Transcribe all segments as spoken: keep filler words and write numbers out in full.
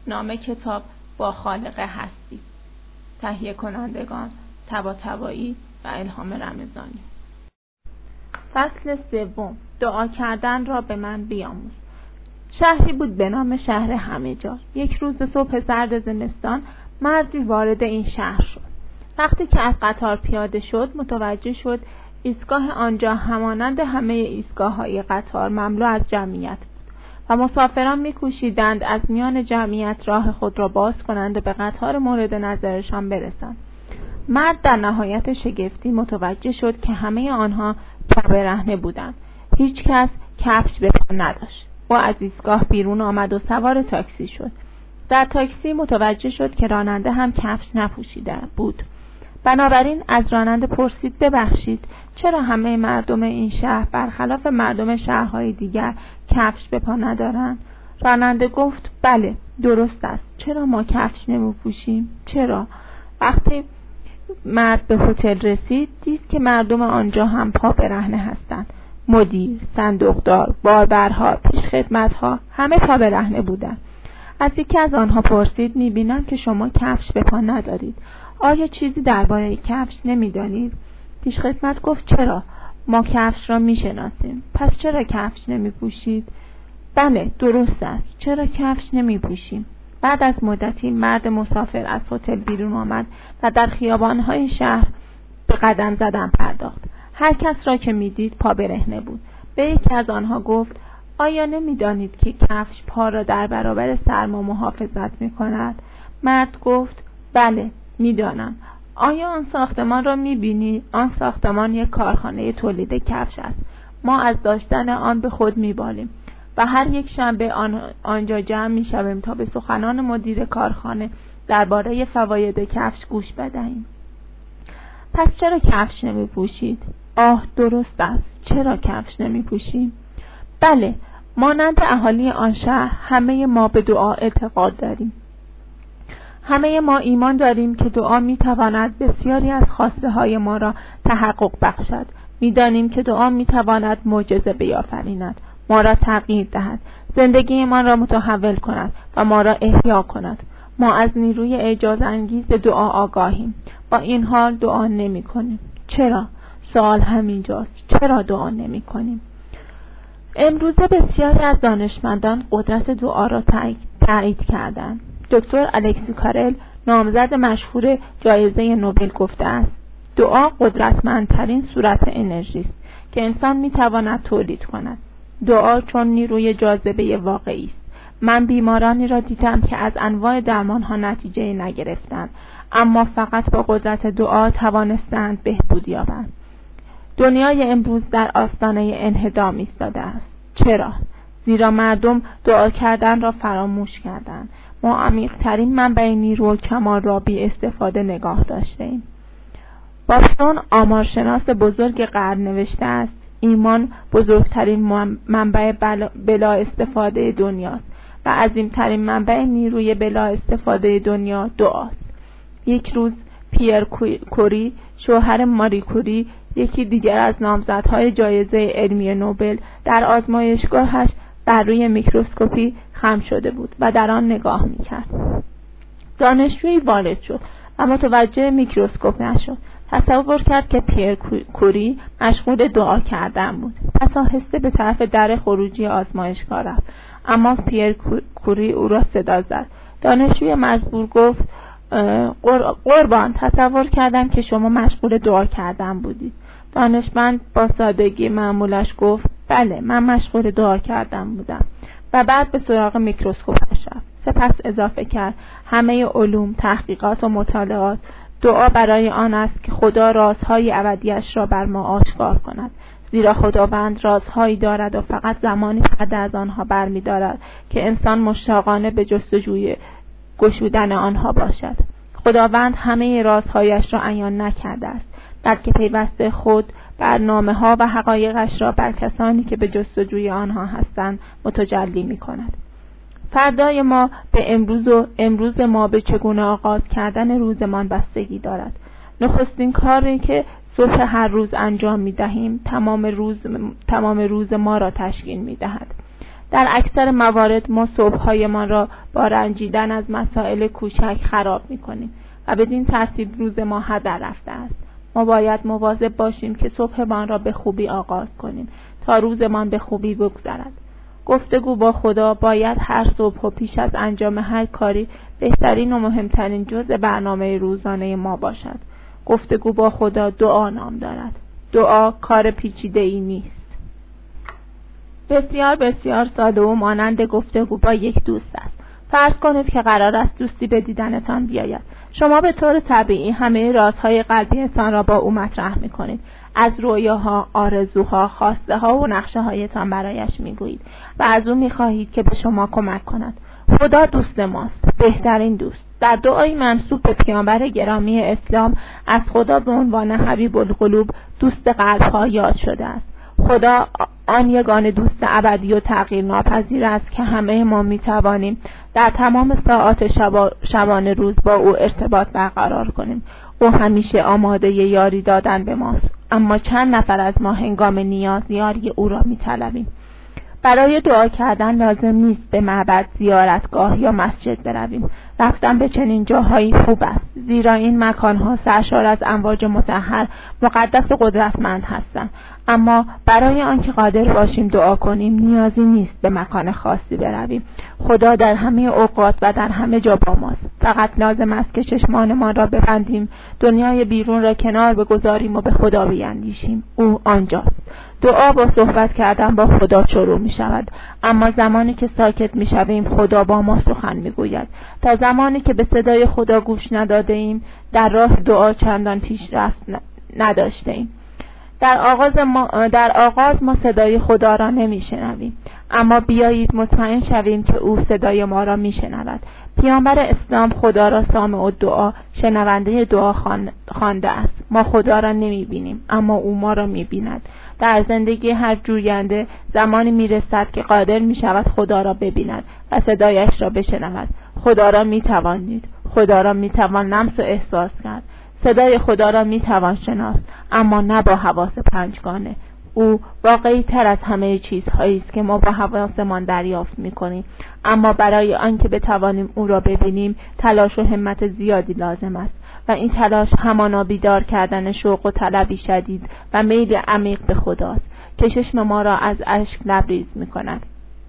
نام کتاب با خالق هستی. تهیه کنندگان طباطبایی و الهام رمضانی. فصل سوم. دعا کردن را به من بیاموز. شهری بود به نام شهر همه جا. یک روز صبح سرد زمستان مردی وارد این شهر شد. وقتی که از قطار پیاده شد متوجه شد ایستگاه آنجا همانند همه ایستگاه‌های قطار مملو از جمعیت بود و مسافران می‌کوشیدند از میان جمعیت راه خود را باز کنند و به قطار مورد نظرشان برسند. مرد در نهایت شگفتی متوجه شد که همه آنها پا برهنه بودند. هیچ کس کفش به پا نداشت. او از ایستگاه بیرون آمد و سوار تاکسی شد. در تاکسی متوجه شد که راننده هم کفش نپوشیده بود. بنابراین از راننده پرسید ببخشید چرا همه مردم این شهر برخلاف مردم شهرهای دیگر کفش به پا ندارند؟ راننده گفت بله درست است. چرا ما کفش نمی‌پوشیم؟ چرا؟ وقتی مرد به هتل رسید دید که مردم آنجا هم پا برهنه هستند. مدیر، صندوقدار، باربرها، پیشخدمت‌ها همه پا برهنه بودند. از یکی از آنها پرسید می‌بینم که شما کفش به پا ندارید. آیا چیزی درباره کفش نمی‌دانید؟ پیشخدمت گفت چرا؟ ما کفش را می‌شناسیم. پس چرا کفش نمی‌پوشید؟ بله درست است. چرا کفش نمی‌پوشیم؟ بعد از مدتی مرد مسافر از هتل بیرون آمد و در خیابان‌های شهر به قدم زدن پرداخت. هر کس را که می‌دید پا برهنه بود. به یکی از آنها گفت آیا نمی‌دانید که کفش پا را در برابر سرما محافظت می‌کند؟ مرد گفت بله می‌دانم. آیا آن ساختمان را می‌بینی؟ آن ساختمان یک کارخانه تولید کفش است. ما از داشتن آن به خود می‌بالیم و هر یک شنبه آن آنجا جمع می‌شویم تا به سخنان مدیر کارخانه درباره فواید کفش گوش بدهیم. پس چرا کفش نمی‌پوشید؟ آه درست است. چرا کفش نمی‌پوشیم؟ بله، مانند اهالی آن شهر همه ما به دعا اعتقاد داریم. همه ما ایمان داریم که دعا می‌تواند بسیاری از خواسته های ما را تحقق بخشد. می‌دانیم که دعا می‌تواند معجزه بیافریند، ما را تغییر دهد، زندگی ما را متحول کند و ما را احیا کند. ما از نیروی اعجاز انگیز دعا آگاهیم. با این حال دعا نمی کنیم. چرا؟ سوال همینجاست. چرا دعا نمی کنیم؟ امروزه بسیاری از دانشمندان قدرت دعا را تایید کردند. دکتر الکسی کارل نامزد مشهور جایزه نوبل گفته است دعا قدرتمندترین صورت انرژی است که انسان می تواند تولید کند. دعا چون نیروی جاذبه واقعی است. من بیمارانی را دیدم که از انواع درمانها نتیجه نگرفتند اما فقط با قدرت دعا توانستند بهبود یابند. دنیای امروز در آستانه انهدام ایستاده است. چرا؟ زیرا مردم دعا کردن را فراموش کردند. ما عمیق‌ترین منبع نیرو و کمال را بی استفاده نگاه داشتیم. بافون آمارشناس بزرگ قرن نوشته است ایمان بزرگترین منبع بلا استفاده دنیاست و عظیمترین منبع نیروی بلا استفاده دنیا دعاست. یک روز پیر کوری شوهر ماری کوری یکی دیگر از نامزدهای جایزه علمی نوبل در آزمایشگاهش بر روی میکروسکوپی خم شده بود و در آن نگاه میکرد. دانشجویی وارد شد و متوجه میکروسکوپ نشد. تصور کرد که پیر کوری مشغول دعا کردن بود. پس آهسته به طرف در خروجی آزمایشگاه رفت اما پیر کوری او را صدا زد. دانشجوی مجبور گفت قربان تصور کردم که شما مشغول دعا کردن بودید. دانشمند با سادگی معمولش گفت بله من مشغول دعا کردن بودم و بعد به سراغ میکروسکوپش رفت. سپس اضافه کرد همه علوم، تحقیقات و مطالعات دعا برای آن است که خدا رازهای ابدیش را بر ما آشکار کند، زیرا خداوند رازهایی دارد و فقط زمانی پرده از آنها برمی دارد که انسان مشتاقانه به جستجوی گشودن آنها باشد. خداوند همه رازهایش را عیان نکرده است، بلکه پیوسته خود برنامه ها و حقایقش را بر کسانی که به جستجوی آنها هستند متجلی می کند. فردای ما به امروز و امروز ما به چگونه آغاز کردن روزمان بستگی دارد. نخستین کاری که صبح هر روز انجام می دهیم تمام روز, تمام روز ما را تشکیل می دهد. در اکثر موارد ما صبح‌هایمان را با رنجیدن از مسائل کوچک خراب می‌کنیم و بدین ترتیب روز ما هدر رفته است. ما باید مواظب باشیم که صبحمان را به خوبی آغاز کنیم تا روزمان به خوبی بگذرد. گفتگو با خدا باید هر صبح و پیش از انجام هر کاری بهترین و مهمترین جزء برنامه روزانه ما باشد. گفتگو با خدا دعا نام دارد. دعا کار پیچیده ای نیست. بسیار بسیار ساده و مانند گفتگو با یک دوست است. فرض کنید که قرار است دوستی به دیدنتان بیاید. شما به طور طبیعی همه رازهای قلبیتان را با او مطرح می‌کنید. از رویاها، آرزوها، خواسته ها و نقشه هایتان برایش میگویید و از او میخواهید که به شما کمک کند. خدا دوست ماست، بهترین دوست. در دعای منسوب به پیامبر گرامی اسلام از خدا به عنوان حبیب القلوب، دوست قلب‌ها یاد شده است. خدا آن یگانه دوست ابدی و تغییر ناپذیر است که همه ما میتوانیم در تمام ساعات شبا شبانه روز با او ارتباط برقرار کنیم. او همیشه آماده یاری دادن به ماست، اما چند نفر از ما هنگام نیاز یاری او را میطلبیم. برای دعا کردن لازم نیست به معبد، زیارتگاه یا مسجد برویم. رفتن به چنین جاهایی خوب است، زیرا این مکانها سرشار از امواج مطهر، مقدس و قدرتمند هستند. اما برای آنکه قادر باشیم دعا کنیم نیازی نیست به مکان خاصی برویم. خدا در همه اوقات و در همه جا با ماست. فقط لازم است که چشمانمان را ببندیم، دنیای بیرون را کنار بگذاریم و به خدا بیندیشیم. او آنجاست. دعا با صحبت کردن با خدا شروع می شود، اما زمانی که ساکت می شویم خدا با ما سخن می گوید. تا زمانی که به صدای خدا گوش نداده ایم در راه دعا چندان پیشرفت نداشته ایم. در آغاز ما در آغاز ما صدای خدا را نمی شنویم، اما بیایید مطمئن شویم که او صدای ما را می شنود. پیامبر اسلام خدا را سامع الدعا، شنونده دعا خوانده است. ما خدا را نمی بینیم، اما او ما را می بیند. در زندگی هر جوینده زمانی می رسد که قادر می شود خدا را ببیند و صدایش را بشنود. خدا را می توانید، خدا را می توان لمس و احساس کرد. صدای خدا را می توان شناخت، اما نه با حواس پنجگانه. او واقعی تر از همه چیزهایی است که ما با حواسمان دریافت می کنیم، اما برای آنکه بتوانیم او را ببینیم تلاش و همت زیادی لازم است و این تلاش همانا بیدار کردن شوق و طلبی شدید و میل عمیق به خداست که چشم ما را از اشک لبریز می کند.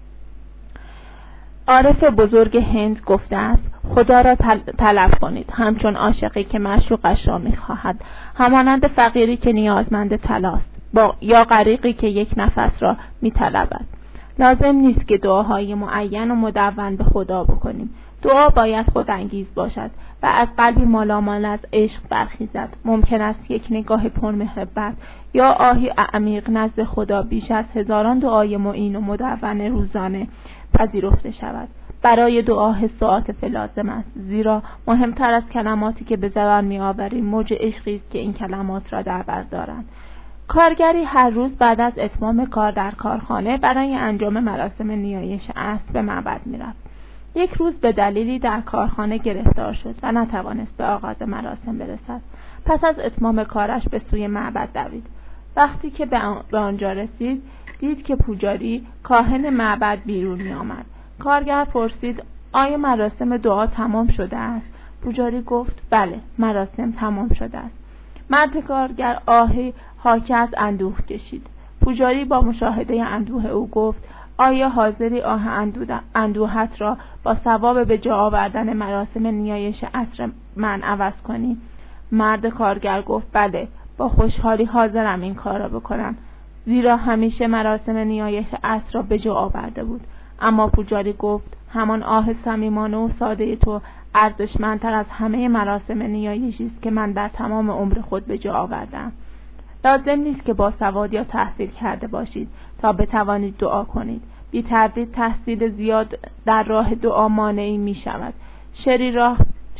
عارف بزرگ هند گفته است خدا را طلب کنید همچون عاشقی که معشوقش را می خواهد، همانند فقیری که نیازمند طلاست با یا غریقی که یک نفس را می طلبد. لازم نیست که دعاهای معین و مدون به خدا بکنیم. دعا باید خودانگیز باشد و از قلبی مالامال از عشق برخیزد. ممکن است یک نگاه پرمحبت یا آهی عمیق نزد خدا بیش از هزاران دعای معین و مدون روزانه پذیرفته شود. برای دعا حس و عاطفه لازم است، زیرا مهمتر از کلماتی که به زبان می آوریم موج عشقی است که این کلمات را در بر دارند. کارگری هر روز بعد از اتمام کار در کارخانه برای انجام مراسم نیایش عصر به معبد می رفت. یک روز به دلیلی در کارخانه گرفتار شد و نتوانست به آغاز مراسم برسد. پس از اتمام کارش به سوی معبد دوید. وقتی که به آنجا رسید دید که پوجاری کاهن معبد بیرون می آمد. کارگر پرسید آیا مراسم دعا تمام شده است؟ پوجاری گفت بله، مراسم تمام شده است. مرد کارگر آهی حاکی از اندوه کشید. پوجاری با مشاهده اندوه او گفت آیا حاضری آه اندوهت را با ثواب به جا آوردن مراسم نیایش عصر من عوض کنی؟ مرد کارگر گفت بله، با خوشحالی حاضرم این کار را بکنم، زیرا همیشه مراسم نیایش عصر را به جا آورده بود. اما پوجاری گفت همان آه صمیمانه و ساده تو ارزشمندتر از همه مراسم نیایشی است که من در تمام عمر خود به جا آوردم. لازم نیست که با سواد یا تحصیل کرده باشید تا بتوانید دعا کنید. بی تردید تحصیل زیاد در راه دعا مانعی می شود. شری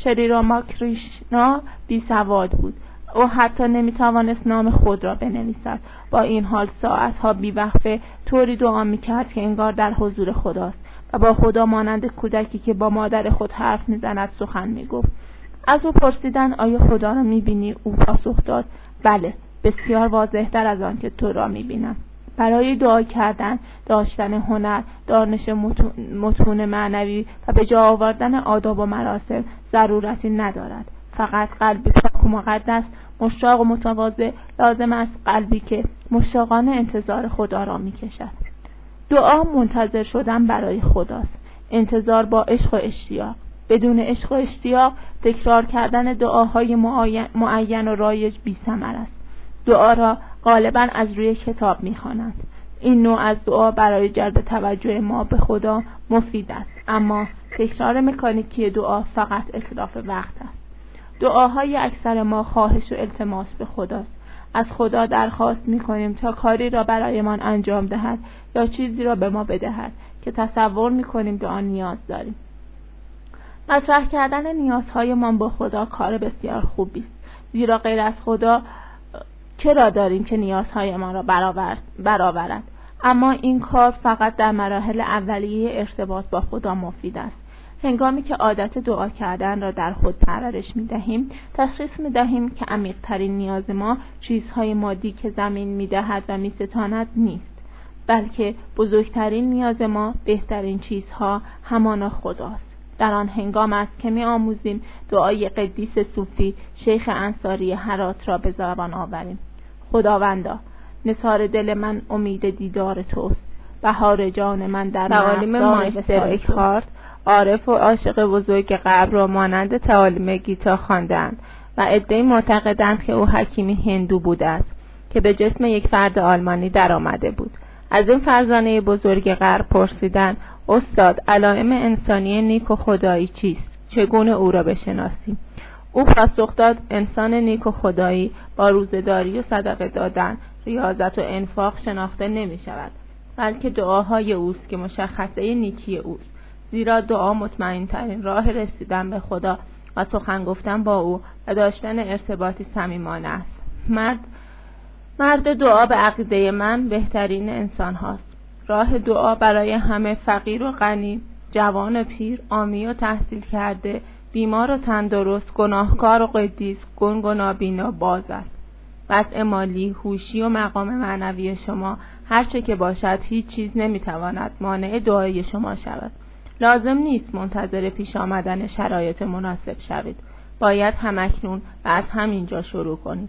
راماکریشنا بی سواد بود. او حتی نمی توانست نام خود را بنویسد. با این حال ساعتها بی وقفه طوری دعا می کرد که انگار در حضور خداست و با خدا مانند کودکی که با مادر خود حرف می زند سخن می گفت. از او پرسیدن آیا خدا را می بینی؟ او پاسخ داد بله، بسیار واضح تر از آن که تو را می بینم. برای دعا کردن داشتن هنر، دانش متون معنوی و به جا آوردن آداب و مراسم ضرورتی ندارد. فقط قلبی پاک و مقدس، مشتاق و متواضع لازم است، قلبی که مشتاقانه انتظار خدا را می‌کشد. دعا منتظر شدن برای خداست، انتظار با عشق و اشتیاق. بدون عشق و اشتیاق تکرار کردن دعاهای معین و رایج بی‌ثمر است. دعا را غالباً از روی کتاب می‌خوانند. این نوع از دعا برای جلب توجه ما به خدا مفید است، اما تکرار مکانیکی دعا فقط اتلاف وقت است. دعاهای اکثر ما خواهش و التماس به خداست. از خدا درخواست می‌کنیم تا کاری را برایمان انجام دهد یا چیزی را به ما بدهد که تصور می‌کنیم به آن نیاز داریم. مطرح کردن نیازهایمان با خدا کار بسیار خوبی است، زیرا غیر از خدا چرا داریم که نیازهایمان را برآورد؟ اما این کار فقط در مراحل اولیه ارتباط با خدا مفید است. هنگامی که عادت دعا کردن را در خود پرورش می‌دهیم، تشخیص می‌دهیم که عمیق‌ترین نیاز ما چیزهای مادی که زمین می‌دهد و می‌ستاند نیست، بلکه بزرگترین نیاز ما، بهترین چیزها همانا خداست. در آن هنگام است که می‌آموزیم دعای قدیس صوفی شیخ انصاری هرات را به زبان آوریم. خداوندا، نثار دل من امید دیدار توست، بهار جان من در تعالیم مایستر اکهارت، عارف و عاشق بزرگ غرب را مانند تعالیم گیتا خواندند و عده‌ای معتقدند که او حکیمی هندو بوده است که به جسم یک فرد آلمانی در آمده بود. از این فرزانه بزرگ غرب پرسیدند: استاد، علائم انسانی نیک و خدایی چیست؟ چگونه او را بشناسیم؟ او پاسخ داد: انسان نیک و خدایی با روزه‌داری و صدقه دادن، ریاضت و انفاق شناخته نمی شود، بلکه دعاهای اوست که مشخصه نیکی اوست، زیرا دعا مطمئن ترین راه رسیدن به خدا و سخن گفتن با او و داشتن ارتباطی صمیمانه است. مرد مرد دعا به عقیده من بهترین انسان هاست. راه دعا برای همه، فقیر و غنی، جوان و پیر، عامی و تحصیل کرده، بیمار و تندرست، گناهکار و قدیس، گنگ و نابینا باز است. وضع مالی، هوشی و مقام معنوی شما هرچه که باشد، هیچ چیز نمیتواند مانع دعای شما شود. لازم نیست منتظر پیش آمدن شرایط مناسب شوید. باید همکنون و از همینجا شروع کنید.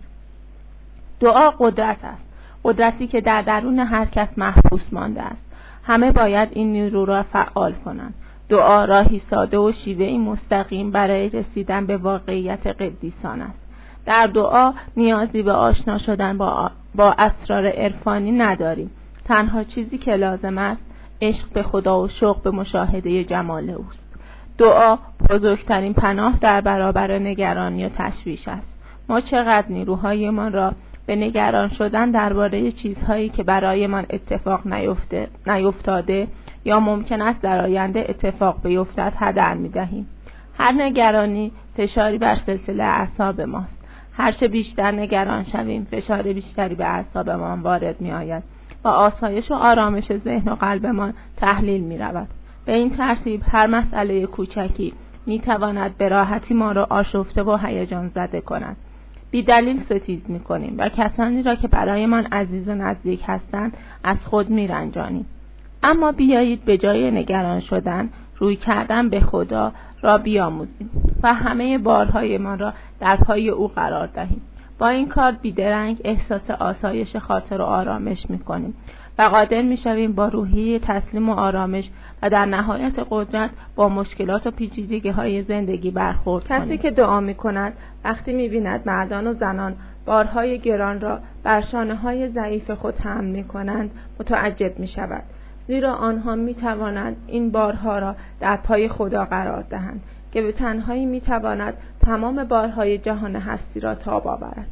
دعا قدرت است، قدرتی که در درون هر کس محبوس مانده است. همه باید این نیرو را فعال کنند. دعا راهی ساده و شیوهی مستقیم برای رسیدن به واقعیت قدیسان است. در دعا نیازی به آشنا شدن با, با اسرار عرفانی نداریم. تنها چیزی که لازم است عشق به خدا و شوق به مشاهده جمال اوست. دعا بزرگترین پناه در برابر نگرانی و تشویش است. ما چقدر نیروهایمان را به نگران شدن درباره چیزهایی که برایمان اتفاق نیفته نیفتاده یا ممکن است در آینده اتفاق بیفتد هدر می‌دهیم. هر نگرانی فشاری بر سلسله اعصاب ماست. هرچه بیشتر نگران شویم، فشار بیشتری به اعصابمان وارد می‌آید و آسایش و آرامش ذهن و قلبمان تحلیل می‌رود. به این ترتیب هر مسئله کوچکی می‌تواند به راحتی ما را آشفته و هیجان زده کند. بی دلیل ستیز می‌کنیم و کسانی را که برایمان عزیز و نزدیک هستند از خود می‌رنجانیم. اما بیایید به جای نگران شدن، روی کردن به خدا را بیاموزیم و همه بارهای ما را در پای او قرار دهیم. با این کار بیدرنگ احساس آسایش خاطر و آرامش می‌کنیم و قادر می‌شویم با روحیه تسلیم و آرامش و در نهایت قدرت با مشکلات و پیچیدگی‌های زندگی برخورد کنیم. کسی که دعا می‌کند وقتی می‌بیند مردان و زنان بارهای گران را بر شانه‌های ضعیف خود حمل می‌کنند متعجب می‌شود، زیرا آنها می‌توانند این بارها را در پای خدا قرار دهند که به تنهایی می‌تواند تمام بارهای جهان هستی را تاب آورد.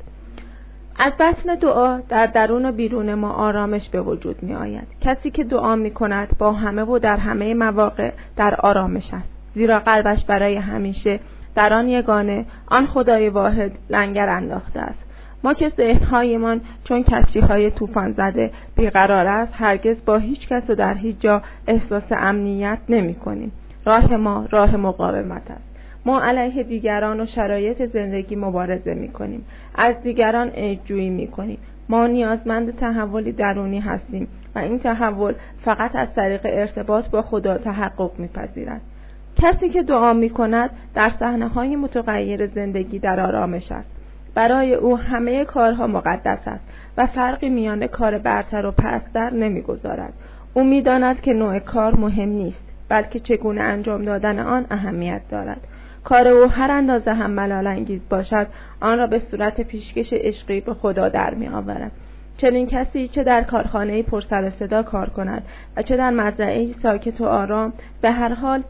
از بطن دعا در درون و بیرون ما آرامش به وجود می آید. کسی که دعا می کند با همه و در همه مواقع در آرامش است، زیرا قلبش برای همیشه در آن یگانه، آن خدای واحد لنگر انداخته است. ما که ذهن‌هایمان چون کشتی‌های طوفان زده بیقرار است، هرگز با هیچ کس و در هیچ جا احساس امنیت نمی کنیم. راه ما راه مقاومت است. ما علیه دیگران و شرایط زندگی مبارزه می‌کنیم، از دیگران عیب‌جویی می‌کنیم. ما نیازمند تحولی درونی هستیم و این تحول فقط از طریق ارتباط با خدا تحقق می‌پذیرد. کسی که دعا می‌کند در صحنه‌های متغیر زندگی در آرامش است. برای او همه کارها مقدس است و فرقی میان کار برتر و پست‌تر نمی‌گذارد. او می‌داند که نوع کار مهم نیست، بلکه چگونه انجام دادن آن اهمیت دارد. کار او هر اندازه هم ملال انگیز باشد، آن را به صورت پیشکش عشقی به خدا در می‌آورد. چنین کسی چه در کارخانه‌ای پر سر و صدا کار کند و چه در مزرعه‌ای ساکت و آرام، به هر حال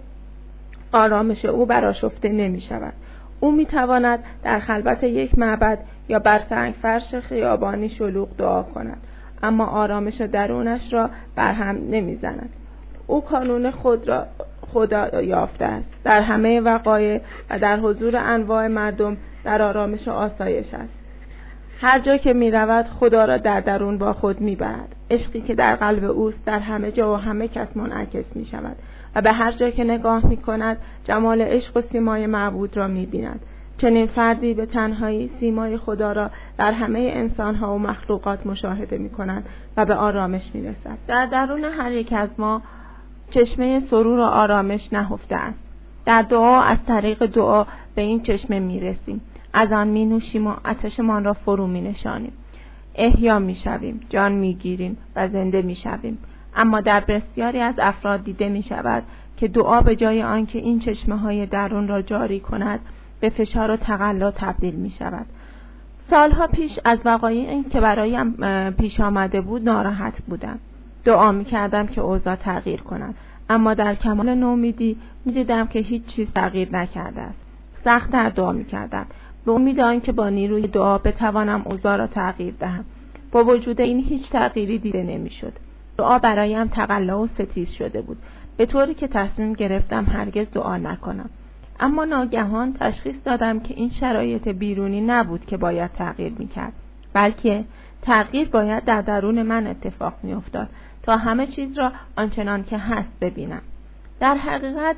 آرامش او برآشفته نمی‌شود. او می‌تواند در خلوت یک معبد یا بر سنگ فرش خیابانی شلوغ دعا کند، اما آرامش درونش را برهم نمی‌زند. او کانون خود را خدا یافته است. در همه وقایع و در حضور انواع مردم در آرامش و آسایش است. هر جا که می رود خدا را در درون با خود می برد. عشقی که در قلب اوست در همه جا و همه کس منعکس می شود و به هر جا که نگاه می کند جمال عشق و سیمای معبود را می بیند. چنین فردی به تنهایی سیمای خدا را در همه انسانها و مخلوقات مشاهده می کند و به آرامش می رسد. در درون هر یک از ما چشمه سرور و آرامش نهفته است. در دعا از طریق دعا به این چشمه می رسیم. از آن می نوشیم و آتشمان را فرو می نشانیم. احیا می شویم، جان می گیریم و زنده می شویم. اما در بسیاری از افراد دیده می شود که دعا به جای آنکه این چشمه های درون را جاری کند به فشار و تقلا تبدیل می شود. سالها پیش از وقایعی که برایم پیش آمده بود ناراحت بودم. دعا می کردم که اوضاع تغییر کند، اما در کمال نومیدی می دیدم که هیچ چیز تغییر نکرده است. سخت در دعا می کردم به امید آنکه با نیروی دعا بتوانم اوضاع را تغییر دهم. با وجود این هیچ تغییری دیده نمی شد. دعا برایم تقلا و ستیز شده بود، به طوری که تصمیم گرفتم هرگز دعا نکنم. اما ناگهان تشخیص دادم که این شرایط بیرونی نبود که باید تغییر می کرد، بلکه تغییر باید در درون من اتفاق می افتاد تا همه چیز را آنچنان که هست ببینم. در حقیقت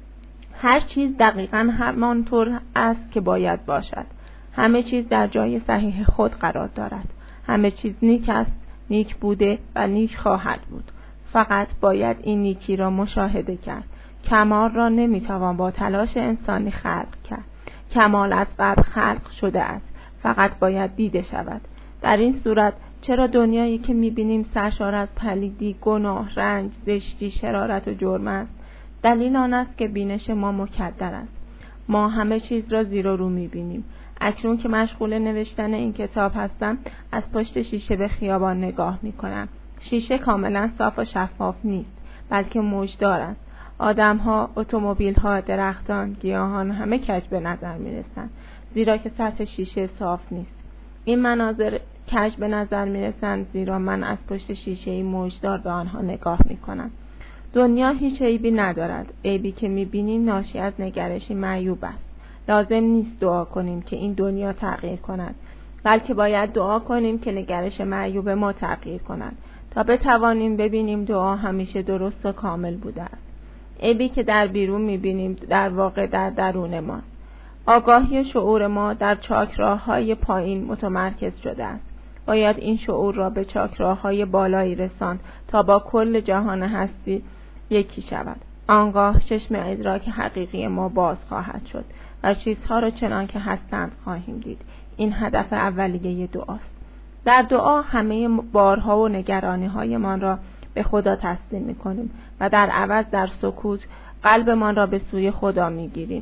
هر چیز دقیقاً همانطور است که باید باشد. همه چیز در جای صحیح خود قرار دارد. همه چیز نیک است، نیک بوده و نیک خواهد بود. فقط باید این نیکی را مشاهده کرد. کمال را نمیتوان با تلاش انسانی خلق کرد. کمال از قبل خلق شده است، فقط باید دیده شود. در این صورت چرا دنیایی که میبینیم سرشار از پلیدی، گناه، رنج، زشتی، شرارت و جرم است؟ دلیل آن است که بینش ما مکدر است. ما همه چیز را زیر و رو میبینیم. اکنون که مشغول نوشتن این کتاب هستم از پشت شیشه به خیابان نگاه میکنم. شیشه کاملا صاف و شفاف نیست، بلکه موجدار است. آدمها، اتومبیل‌ها، درختان، گیاهان همه کج به نظر میرسند، زیرا که سطح شیشه صاف نیست. این مناظر کج به نظر میرسند زیرا من از پشت شیشه موجدار به آنها نگاه میکنم. دنیا هیچ عیبی ندارد. عیبی که میبینیم ناشی از نگرشی معیوب است. لازم نیست دعا کنیم که این دنیا تغییر کند، بلکه باید دعا کنیم که نگرش معیوب ما تغییر کند تا بتوانیم ببینیم دعا همیشه درست و کامل بوده است. عیبی که در بیرون میبینیم در واقع در درون ماست. آگاهی شعور ما در چاکراهای پایین متمرکز شده است. باید این شعور را به چاکراهای بالایی رساند تا با کل جهان هستی یکی شود. آنگاه چشم ادراک حقیقی ما باز خواهد شد و چیزها را چنان که هستند خواهیم دید. این هدف اولیه دعاست. در دعا همه بارها و نگرانی‌های ما را به خدا تسلیم می‌کنیم و در عوض در سکوت قلبمان را به سوی خدا می‌گیریم.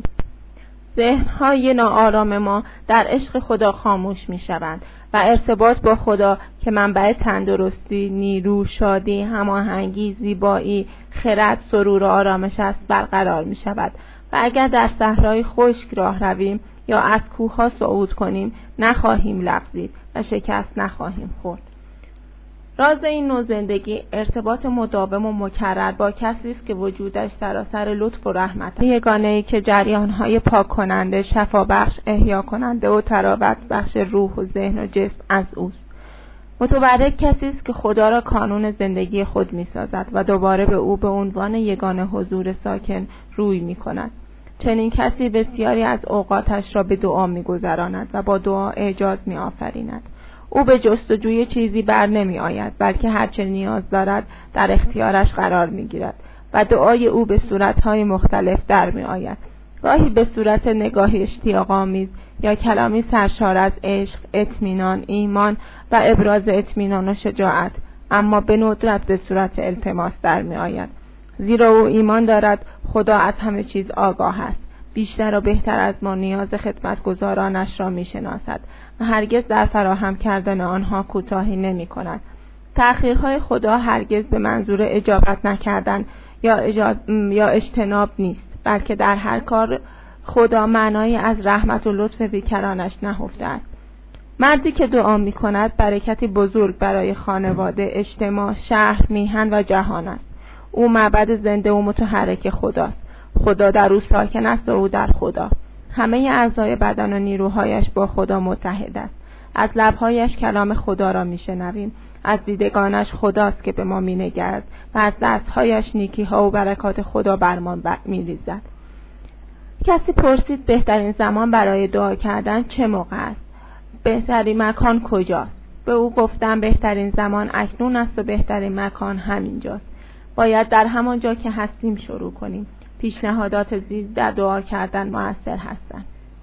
ذهن‌های ناآرام ما در عشق خدا خاموش می‌شوند و ارتباط با خدا که منبع تندرستی، نیرو، شادی، هماهنگی، زیبایی، خرد، سرور و آرامش است برقرار می‌شود. و اگر در صحرای خشک راه رویم یا از کوه‌ها صعود کنیم نخواهیم لغزید و شکست نخواهیم خورد. راز این نوع زندگی ارتباط مداوم و مکرر با کسی است که وجودش سراسر لطف و رحمت، یگانه‌ای که جریان‌های پاک کننده، شفا بخش، احیا کننده و تراوت بخش روح و ذهن و جسم از اوست. متبرک کسی است که خدا را کانون زندگی خود می‌سازد و دوباره به او به عنوان یگانه حضور ساکن روی می‌کند. چنین کسی بسیاری از اوقاتش را به دعا می‌گذراند و با دعا اعجاز می‌آفریند. او به جستجوی چیزی بر نمی آید، بلکه هر چه نیاز دارد در اختیارش قرار می‌گیرد و دعای او به صورت‌های مختلف در می آید. گاهی به صورت نگاهی اشتیاق‌آمیز یا کلامی سرشار از عشق، اطمینان، ایمان و ابراز اطمینان و شجاعت، اما به ندرت به صورت التماس در می آید. زیرا او ایمان دارد خدا از همه چیز آگاه است، بیشتر و بهتر از ما نیاز خدمتگزارانش را می شناسد و هرگز در فراهم کردن آنها کوتاهی نمی کند. تأخیرهای خدا هرگز به منظور اجابت نکردن یا, اجاز... یا اجتناب نیست، بلکه در هر کار خدا معنایی از رحمت و لطف بیکرانش نهفته است. مردی که دعا می کند برکتی بزرگ برای خانواده، اجتماع، شهر، میهن و جهان است. او معبد زنده و متحرک خداست. خدا در او ساکن است و او در خدا. همه اعضای بدن و نیروهایش با خدا متحد است. از لبهایش کلام خدا را می شنویم. از دیدگانش خداست که به ما می نگرد و از دستهایش نیکی ها و برکات خدا بر ما می ریزد. کسی پرسید بهترین زمان برای دعا کردن چه موقع است؟ بهترین مکان کجاست؟ به او گفتم بهترین زمان اکنون است و بهترین مکان همینجاست. باید در همان جا که هستیم شروع کنیم. پیشنهادات زیر در دعا کردن مؤثر هستند.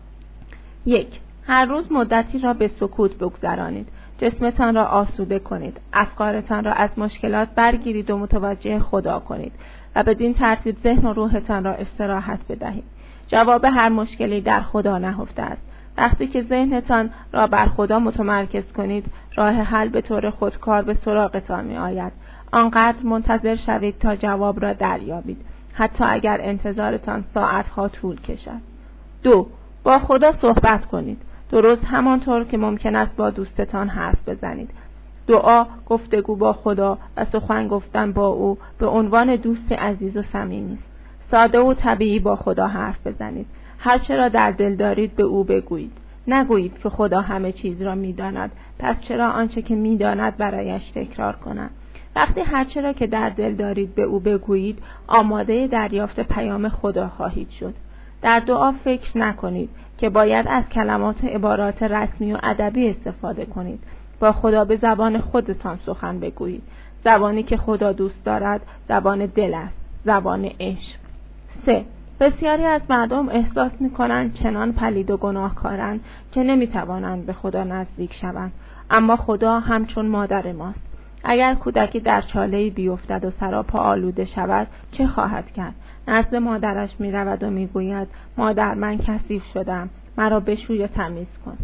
یک. هر روز مدتی را به سکوت بگذرانید. جسمتان را آسوده کنید. افکارتان را از مشکلات برگیرید و متوجه خدا کنید و بدین ترتیب ذهن و روحتان را استراحت بدهید. جواب هر مشکلی در خدا نهفته است. وقتی که ذهنتان را بر خدا متمرکز کنید، راه حل به طور خودکار به سراغتان می آید. آنقدر منتظر شوید تا جواب را دریابید، حتی اگر انتظارتان ساعتها طول کشد. دو. با خدا صحبت کنید. درست همانطور که ممکن است با دوستتان حرف بزنید. دعا، گفتگو با خدا و سخن گفتن با او به عنوان دوست عزیز و صمیمی است. ساده و طبیعی با خدا حرف بزنید. هر چه را در دل دارید به او بگویید. نگویید که خدا همه چیز را می‌داند، پس چرا آنچه که می‌داند برایش تکرار کنم؟ وقتی هر چه را که در دل دارید به او بگویید، آماده دریافت پیام خدا خواهید شد. در دعا فکر نکنید که باید از کلمات عبارات رسمی و ادبی استفاده کنید. با خدا به زبان خودتان سخن بگویید. زبانی که خدا دوست دارد زبان دل است، زبان عشق. سه. بسیاری از مردم احساس می‌کنند چنان پلید و گناهکارند که نمی‌توانند به خدا نزدیک شوند، اما خدا همچون مادر ماست. اگر کودکی در چاله‌ای بیفتد و سراپا آلوده شود چه خواهد کرد؟ نزد مادرش می‌رود و می‌گوید مادر من کثیف شدم، مرا بشوی و تمیز کن.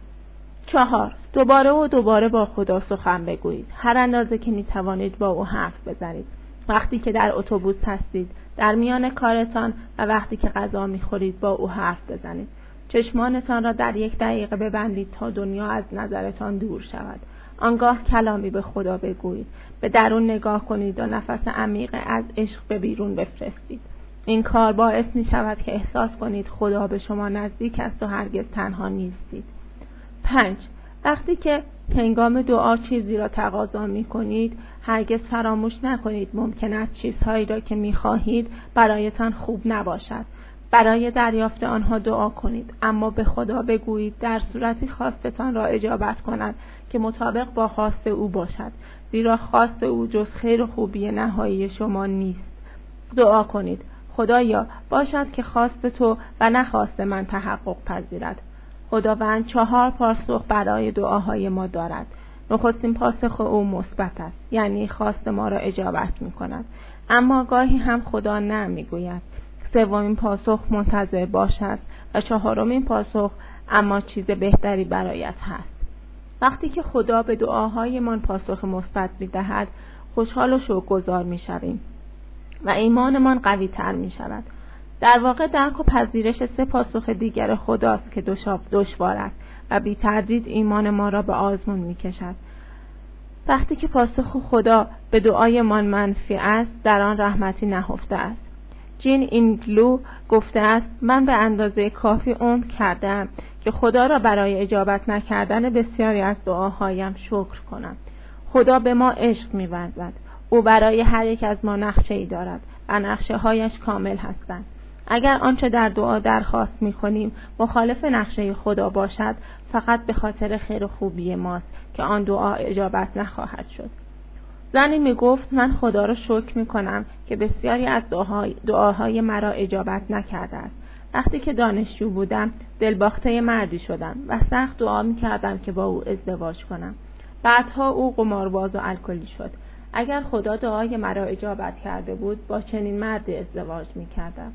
چهار. دوباره و دوباره با خدا سخن بگویید. هر اندازه که می‌توانید با او حرف بزنید. وقتی که در اتوبوس هستید، در میان کارتان و وقتی که غذا می‌خورید با او حرف بزنید. چشمانتان را در یک دقیقه ببندید تا دنیا از نظرتان دور شود. آنگاه کلامی به خدا بگویید. به درون نگاه کنید و نفس عمیق از عشق به بیرون بفرستید. این کار باعث می شود که احساس کنید خدا به شما نزدیک است و هرگز تنها نیستید. پنج. وقتی که هنگام دعا چیزی را تقاضا می کنید، هرگز فراموش نکنید ممکن است چیزهایی را که می خواهید برایتان خوب نباشد. برای دریافت آنها دعا کنید، اما به خدا بگویید در صورتی خواستتان را اجابت کند که مطابق با خواست او باشد، زیرا خواست او جز خیر و خوبی نهایی شما نیست. دعا کنید خدایا باشد که خواست تو و نه خواست من تحقق پذیرد. خداوند چهار پاسخ برای دعاهای ما دارد. نخستین پاسخ او مثبت است، یعنی خواست ما را اجابت می کند، اما گاهی هم خدا نه می گوید. سومین پاسخ منتظر باشد و چهارمین پاسخ اما چیز بهتری برایت هست. وقتی که خدا به دعاهای من پاسخ مثبت می دهد، خوشحال و شکرگزار می شویم و ایمانمان قوی تر می شود. در واقع درک و پذیرش سه پاسخ دیگر خداست که دشوار است و بی تردید ایمان ما را به آزمون می کشد. وقتی که پاسخ خدا به دعای من منفی است، در آن رحمتی نهفته است. جین اینگلو گفته است من به اندازه کافی عمر کردم که خدا را برای اجابت نکردن بسیاری از دعاهایم شکر کنم. خدا به ما عشق می‌ورزد. او برای هر یک از ما نقشه‌ای دارد و نقشه‌هایش کامل هستند. اگر آنچه در دعا درخواست می‌کنیم مخالف نقشه خدا باشد، فقط به خاطر خیر و خوبی ماست که آن دعا اجابت نخواهد شد. زنی میگفت من خدا را شکر میکنم که بسیاری از دعاهای, دعاهای مرا اجابت نکرده است. وقتی که دانشجو بودم دلباخته مردی شدم و سخت دعا میکردم که با او ازدواج کنم. بعدها او قمارباز و الکلی شد. اگر خدا دعای مرا اجابت کرده بود با چنین مردی ازدواج میکردم.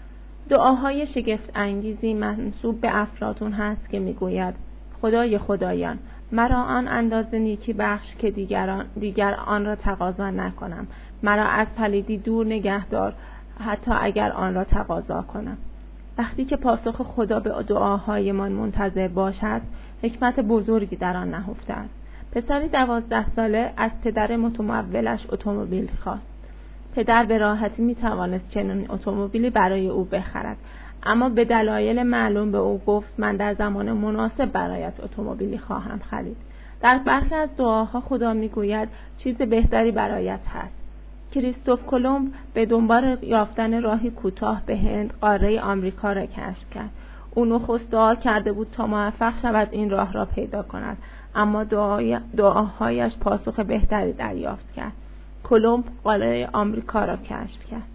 دعاهای شگفت انگیزی منسوب به افلاطون هست که میگوید خدای خدایان، مرا آن اندازه نیکی بخش که دیگران دیگر آن را تقاضا نکنم. مرا از پلیدی دور نگه دار حتی اگر آن را تقاضا کنم. وقتی که پاسخ خدا به دعاهایمان منتظر باشد، حکمت بزرگی در آن نهفته است. پسری دوازده ساله از پدر متمولش اتومبیل خواست. پدر به راحتی می توانست چنین اتومبیلی برای او بخرد، اما به دلایل معلوم به او گفت من در زمان مناسب برایت اتومبیلی خواهم خرید. در برخی از دعاها خدا میگوید چیز بهتری برایت هست. کریستوف کلمب به دنبال یافتن راهی کوتاه به هند قاره آمریکا را کشف کرد. او نخست دعا کرده بود تا موفق شود این راه را پیدا کند، اما دعای دعاهایش پاسخ بهتری دریافت کرد. کلمب قاره آمریکا را کشف کرد.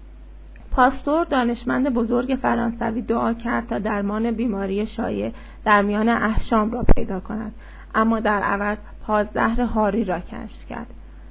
پاستور دانشمند بزرگ فرانسوی دعا کرد تا درمان بیماری شایع در میان احشام را پیدا کند، اما در عوض پازهر هاری را کشف کرد.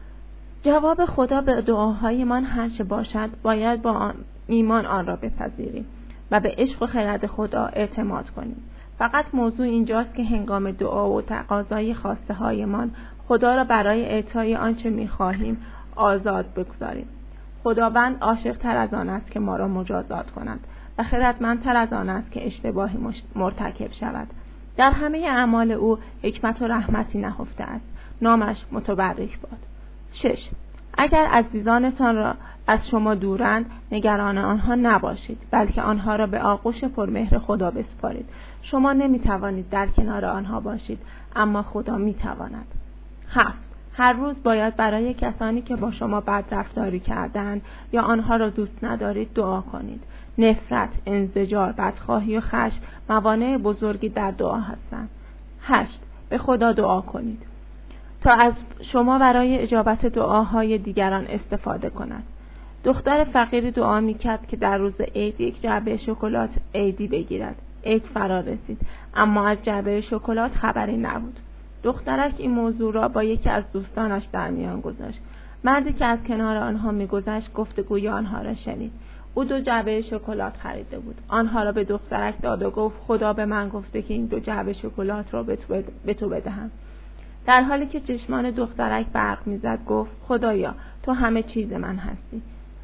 جواب خدا به دعاهایمان هر چه باشد باید با آن ایمان آن را بپذیریم و به عشق و خرد خدا اعتماد کنیم. فقط موضوع اینجاست که هنگام دعا و تقاضای خواسته هایمان خدا را برای اعطای آنچه می‌خواهیم آزاد بگذاریم. خداوند عاشق‌تر از آن است که ما را مجازات کند و خردمندتر از آن است که اشتباهی مرتکب شود. در همه اعمال او حکمت و رحمتی نهفته است. نامش متبرک باد. شش. اگر عزیزانتان را از شما دورند نگران آنها نباشید، بلکه آنها را به آغوش پرمهر خدا بسپارید. شما نمیتوانید در کنار آنها باشید، اما خدا میتواند. هفت. هر روز باید برای کسانی که با شما بد رفتاری کردند یا آنها را دوست ندارید دعا کنید. نفرت، انزجار، بدخواهی و خشم موانع بزرگی در دعا هستند. هشت. به خدا دعا کنید تا از شما برای اجابت دعاهای دیگران استفاده کند. دختر فقیری دعا میکرد که در روز عید یک جعبه شکلات عیدی بگیرد. عید فرا رسید، اما از جعبه شکلات خبری نبود. دخترک این موضوع را با یکی از دوستانش در میان گذاشت. مردی که از کنار آنها میگذشت گفتگوی آنها را شنید. او دو جعبه شکلات خریده بود. آنها را به دخترک داد و گفت خدا به من گفته که این دو جعبه شکلات را به تو بدهم. در حالی که چشمان دخترک برق میزد گفت خدایا تو همه چیز من هستی.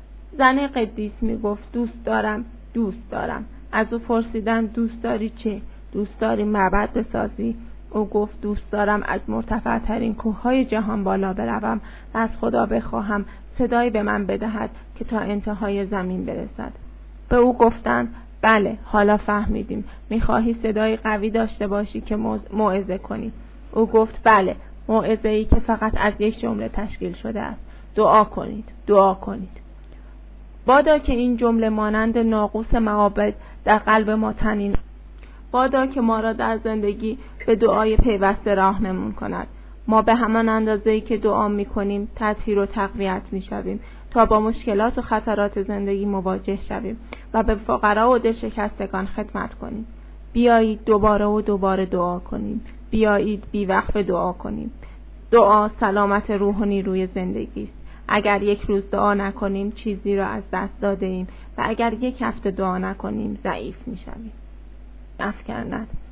زن قدیس میگفت دوست دارم، دوست دارم. از او پرسیدند دوست داری چه؟ دوست داری معبد بسازی؟ او گفت دوست دارم از مرتفع ترین کوههای جهان بالا بروم و از خدا بخواهم صدایی به من بدهد که تا انتهای زمین برسد. به او گفتند بله، حالا فهمیدیم. میخواهی صدای قوی داشته باشی که موعظه کنی؟ او گفت بله، موعظه‌ای که فقط از یک جمله تشکیل شده است. دعا کنید، دعا کنید. بادا که این جمله مانند ناقوس معابد در قلب ما طنین، بادا که ما را در زندگی به دعای پیوسته راهنمون کند. ما به همان اندازه‌ای که دعا می‌کنیم تطهیر و تقویت می‌شویم تا با مشکلات و خطرات زندگی مواجه شویم و به فقرا و دلشکستگان خدمت کنیم. بیایید دوباره و دوباره دعا کنیم. بیایید بی‌وقفه دعا کنیم. دعا سلامت روح و نیروی زندگی است. اگر یک روز دعا نکنیم چیزی را از دست داده ایم و اگر یک هفته دعا نکنیم ضعیف می‌شویم. افکرند